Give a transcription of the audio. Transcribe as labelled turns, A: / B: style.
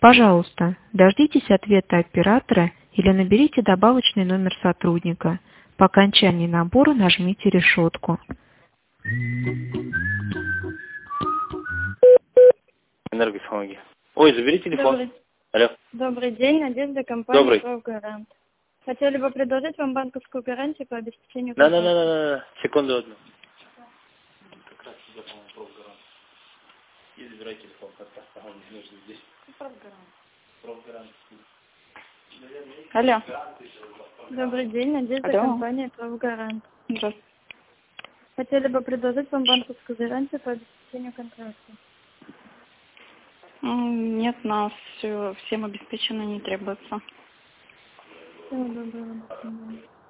A: Пожалуйста, дождитесь ответа оператора или наберите добавочный номер сотрудника. По окончании набора нажмите решетку.
B: Энергосхологи. Ой, забери телефон. Алло.
C: Добрый день, Надежда, компания
B: Добрый.
C: «Правгарант». Хотели бы предложить вам банковскую гарантию по обеспечению...
B: На. Секунду одну. Как раз сюда, по-моему, «Правгарант». И забирай телефон, как раз там не нужно здесь. «Правгарант».
C: Алло. Добрый день, Надежда, компания «Правгарант».
D: Здравствуйте.
C: Хотели бы предложить вам банковскую гарантию по обеспечению контракта.
D: Нет, нас всем обеспечено не требуется.
C: Всего доброго. До свидания.